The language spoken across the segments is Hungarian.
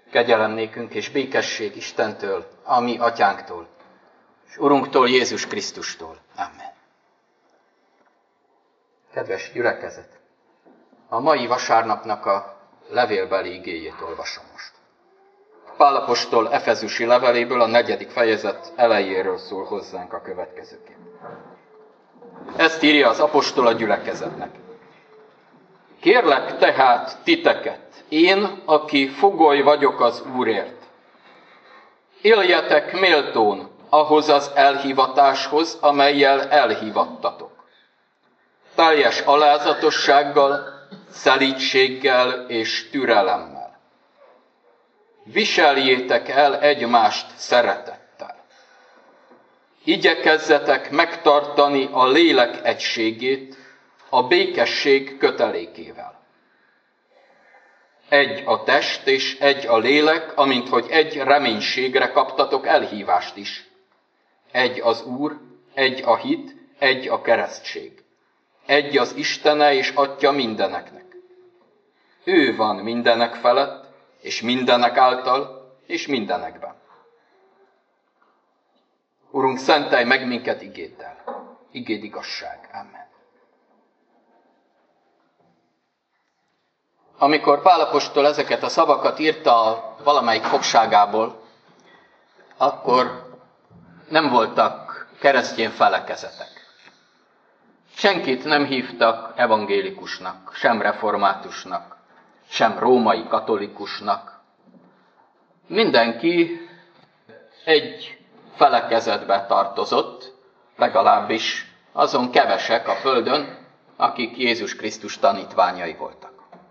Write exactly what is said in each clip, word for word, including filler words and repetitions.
Kegyelem nékünk és békesség Istentől, a mi atyánktól, és Urunktól, Jézus Krisztustól. Amen. Kedves gyülekezet! A mai vasárnapnak a levélbeli igéjét olvasom most. Pál apostol efezusi leveléből a negyedik fejezet elejéről szól hozzánk a következőként. Ezt írja az apostol a gyülekezetnek. Kérlek tehát titeket, én, aki fogoly vagyok az Úrért, éljetek méltón ahhoz az elhivatáshoz, amellyel elhivattatok. Teljes alázatossággal, szelídséggel és türelemmel. Viseljétek el egymást szeretettel. Igyekezzetek megtartani a lélek egységét a békesség kötelékével. Egy a test és egy a lélek, amint hogy egy reménységre kaptatok elhívást is. Egy az Úr, egy a hit, egy a keresztség. Egy az Istene és Atya mindeneknek. Ő van mindenek felett, és mindenek által, és mindenekben. Urunk, szentelj meg minket igéddel. Igéd igazság. Amen. Amikor Pál apostol ezeket a szavakat írta valamelyik fogságából, akkor nem voltak keresztény felekezetek. Senkit nem hívtak evangélikusnak, sem reformátusnak, sem római katolikusnak. Mindenki egy felekezetbe tartozott, legalábbis azon kevesek a földön, akik Jézus Krisztus tanítványai voltak.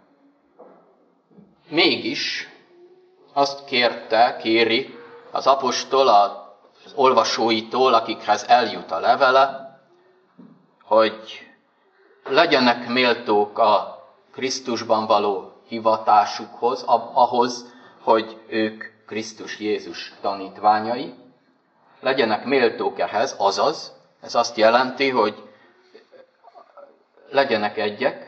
Mégis azt kérte, kéri az apostol az olvasóitól, akikhez eljut a levele, hogy legyenek méltók a Krisztusban való hivatásukhoz, ahhoz, hogy ők Krisztus Jézus tanítványai. Legyenek méltók ehhez, azaz, ez azt jelenti, hogy legyenek egyek,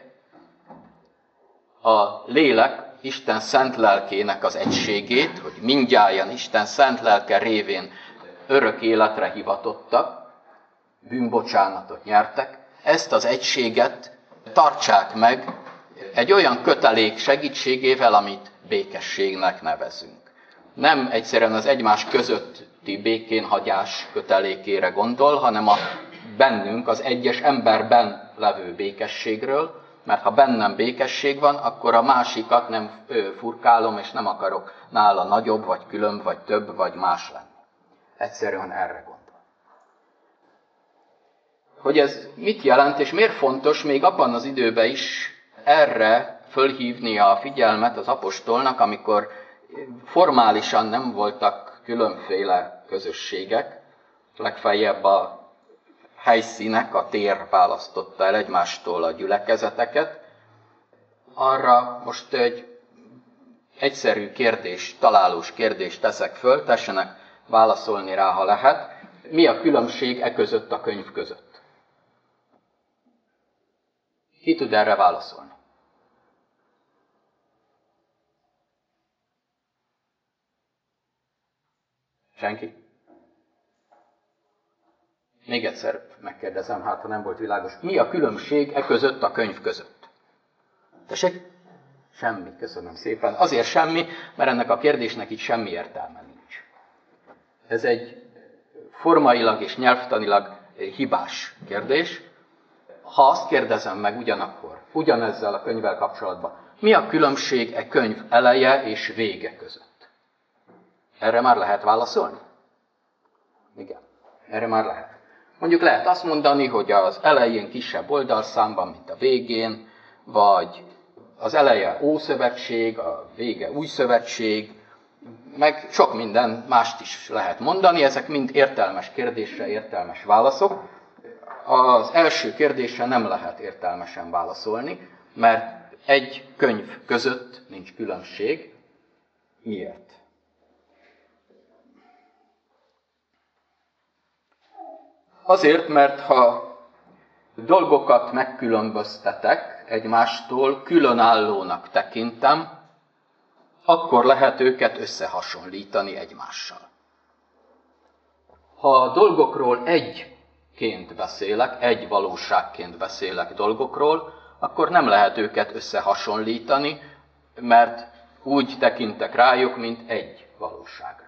a lélek Isten szent lelkének az egységét, hogy mindnyájan Isten szent lelke révén örök életre hivatottak, bűnbocsánatot nyertek, ezt az egységet tartsák meg egy olyan kötelék segítségével, amit békességnek nevezünk. Nem egyszerűen az egymás közötti békénhagyás kötelékére gondol, hanem a bennünk, az egyes emberben levő békességről, mert ha bennem békesség van, akkor a másikat nem furkálom, és nem akarok nála nagyobb, vagy különb, vagy több, vagy más lenni. Egyszerűen erre gondol. Hogy ez mit jelent, és miért fontos még abban az időben is erre fölhívnia a figyelmet az apostolnak, amikor formálisan nem voltak különféle közösségek, legfeljebb a helyszínek, a tér választotta el egymástól a gyülekezeteket. Arra most egy egyszerű kérdés, találós kérdést teszek föl, tessenek válaszolni rá, ha lehet. Mi a különbség e között a könyv között? Ki tud erre válaszolni? Senki? Még egyszer megkérdezem, hát ha nem volt világos. Mi a különbség e között a könyv között? Tessék? Semmi, köszönöm szépen. Azért semmi, mert ennek a kérdésnek itt semmi értelme nincs. Ez egy formailag és nyelvtanilag hibás kérdés. Ha azt kérdezem meg ugyanakkor, ugyanezzel a könyvvel kapcsolatban, mi a különbség e könyv eleje és vége között? Erre már lehet válaszolni? Igen, erre már lehet. Mondjuk lehet azt mondani, hogy az elején kisebb oldalszámban, mint a végén, vagy az eleje Ószövetség, a vége Új Szövetség, meg sok minden mást is lehet mondani, ezek mind értelmes kérdésre értelmes válaszok. Az első kérdésre nem lehet értelmesen válaszolni, mert egy könyv között nincs különbség. Miért? Azért, mert ha dolgokat megkülönböztetek egymástól, különállónak tekintem, akkor lehet őket összehasonlítani egymással. Ha a dolgokról egyként beszélek, egy valóságként beszélek dolgokról, akkor nem lehet őket összehasonlítani, mert úgy tekintek rájuk, mint egy valóságra.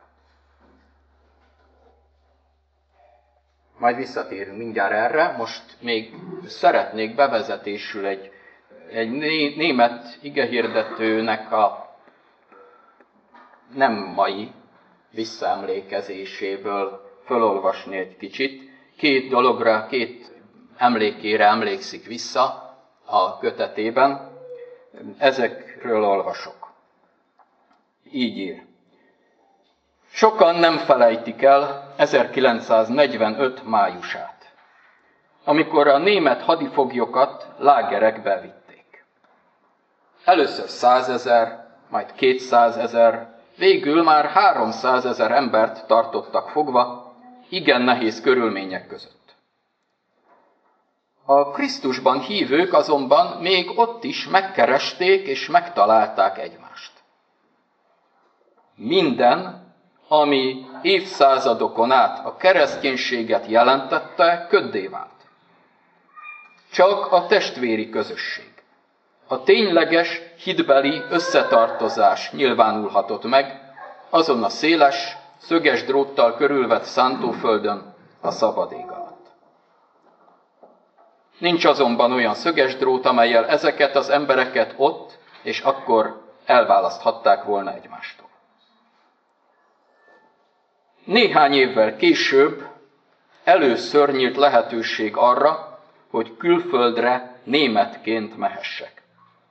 Majd visszatérünk mindjárt erre, most még szeretnék bevezetésül egy, egy német igehirdetőnek a nem mai visszaemlékezéséből fölolvasni egy kicsit. Két dologra, két emlékére emlékszik vissza a kötetében. Ezekről olvasok. Így ír. Sokan nem felejtik el ezerkilencszáznegyvenöt májusát, amikor a német hadifoglyokat lágerekbe vitték. Először százezer, majd kétszázezer, végül már háromszázezer embert tartottak fogva, igen nehéz körülmények között. A Krisztusban hívők azonban még ott is megkeresték és megtalálták egymást. Minden, ami évszázadokon át a kereszténységet jelentette, köddé vált. Csak a testvéri közösség, a tényleges hitbeli összetartozás nyilvánulhatott meg azon a széles, szöges dróttal körülvett szántóföldön a szabad ég alatt. Nincs azonban olyan szöges drót, amellyel ezeket az embereket ott és akkor elválaszthatták volna egymástól. Néhány évvel később először nyílt lehetőség arra, hogy külföldre németként mehessek.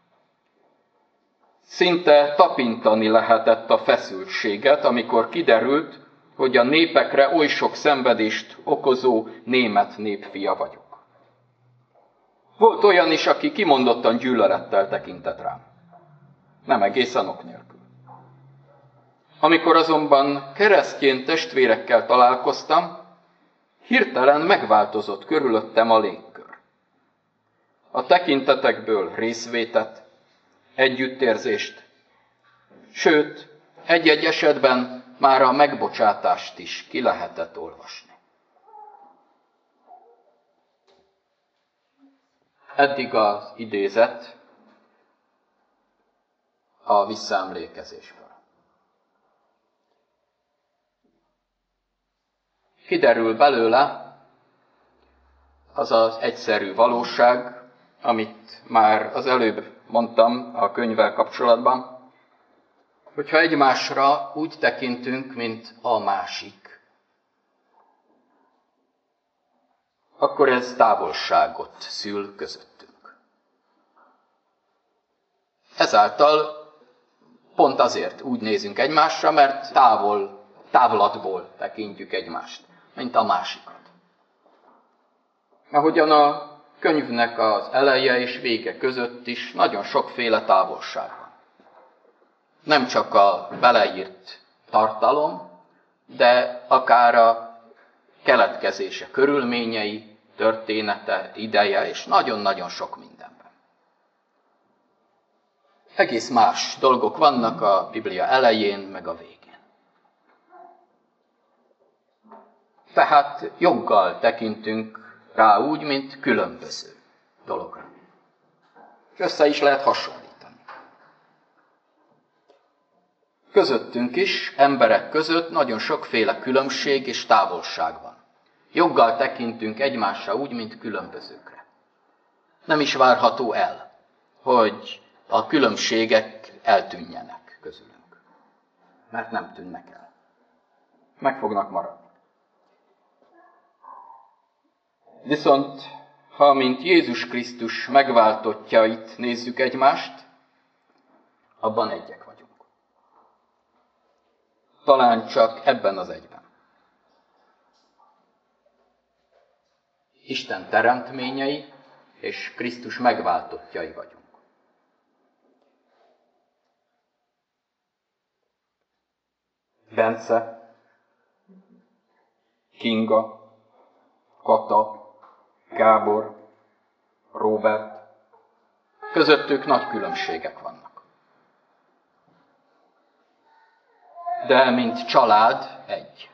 Szinte tapintani lehetett a feszültséget, amikor kiderült, hogy a népekre oly sok szenvedést okozó német népfia vagyok. Volt olyan is, aki kimondottan gyűlölettel tekintett rám. Nem egészen ok nélkül. Amikor azonban keresztény testvérekkel találkoztam, hirtelen megváltozott körülöttem a légkör. A tekintetekből részvétet, együttérzést, sőt, egy-egy esetben már a megbocsátást is ki lehetett olvasni. Eddig az idézet a visszaemlékezésből. Kiderül belőle az az egyszerű valóság, amit már az előbb mondtam a könyvvel kapcsolatban, hogyha egymásra úgy tekintünk, mint a másik, akkor ez távolságot szül közöttünk. Ezáltal pont azért úgy nézünk egymásra, mert távol, távlatból tekintjük egymást, mint a másikat. Ahogyan a könyvnek az eleje és vége között is nagyon sokféle távolság van. Nem csak a beleírt tartalom, de akár a keletkezése körülményei, története, ideje, és nagyon-nagyon sok mindenben. Egész más dolgok vannak a Biblia elején, meg a végén. Tehát joggal tekintünk rá úgy, mint különböző dologra. És össze is lehet hasonlítani. Közöttünk is, emberek között nagyon sokféle különbség és távolság van. Joggal tekintünk egymásra úgy, mint különbözőkre. Nem is várható el, hogy a különbségek eltűnjenek közülünk. Mert nem tűnnek el. Meg fognak maradni. Viszont, ha mint Jézus Krisztus megváltottjait nézzük egymást, abban egyek vagyunk. Talán csak ebben az egyben. Isten teremtményei és Krisztus megváltottjai vagyunk. Bence, Kinga, Kata, Gábor, Róbert, közöttük nagy különbségek vannak. de mint család egy.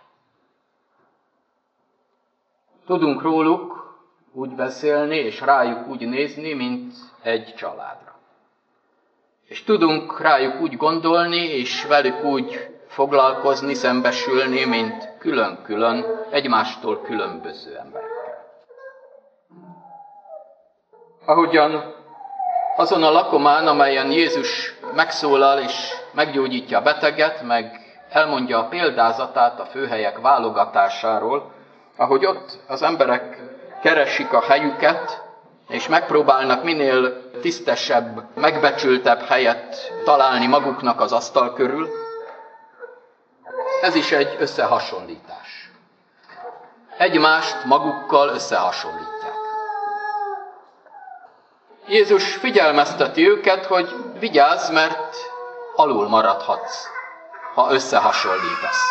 Tudunk róluk úgy beszélni, és rájuk úgy nézni, mint egy családra. És tudunk rájuk úgy gondolni, és velük úgy foglalkozni, szembesülni, mint külön-külön, egymástól különböző emberekkel. Ahogyan azon a lakomán, amelyen Jézus megszólal és meggyógyítja a beteget, meg elmondja a példázatát a főhelyek válogatásáról, ahogy ott az emberek keresik a helyüket, és megpróbálnak minél tisztesebb, megbecsültebb helyet találni maguknak az asztal körül, ez is egy összehasonlítás. Egymást magukkal összehasonlítják. Jézus figyelmezteti őket, hogy vigyázz, mert alul maradhatsz, ha összehasonlítasz.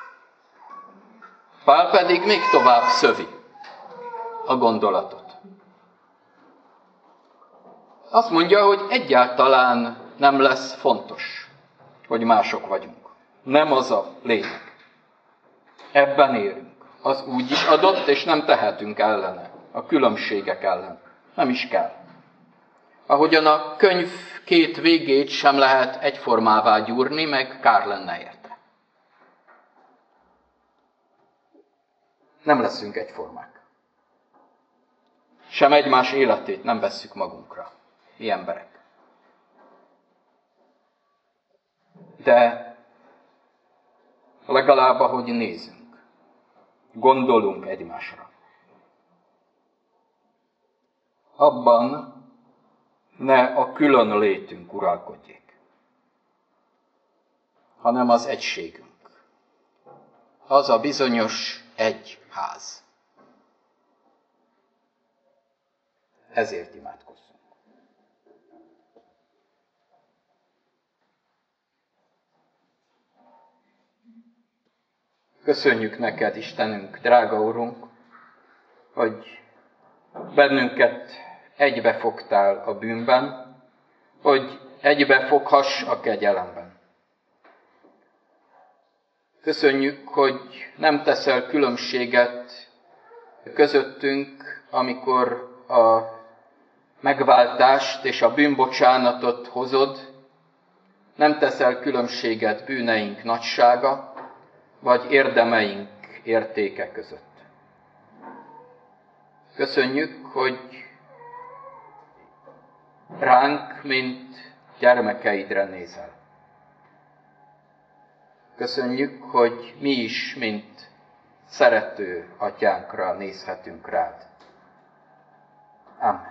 Pál pedig még tovább szövi a gondolatot. Azt mondja, hogy egyáltalán nem lesz fontos, hogy mások vagyunk. Nem az a lényeg. Ebben élünk. Az úgy is adott, és nem tehetünk ellene. A különbségek ellen. Nem is kell. Ahogyan a könyv két végét sem lehet egyformává gyúrni, meg kár lenne érte. Nem leszünk egyformák. Sem egymás életét nem vesszük magunkra. Mi emberek. De legalább ahogy nézünk, gondolunk egymásra. Abban ne a külön létünk uralkodjék, hanem az egységünk. Az a bizonyos egy ház. Ezért imádkozzunk. Köszönjük neked, Istenünk, drága Urunk, hogy bennünket egybefogtál a bűnben, hogy egybefoghass a kegyelemben. Köszönjük, hogy nem teszel különbséget közöttünk, amikor a megváltást és a bűnbocsánatot hozod, nem teszel különbséget bűneink nagysága, vagy érdemeink értéke között. Köszönjük, hogy ránk, mint gyermekeidre nézel. Köszönjük, hogy mi is, mint szerető atyánkra nézhetünk rád. Amen.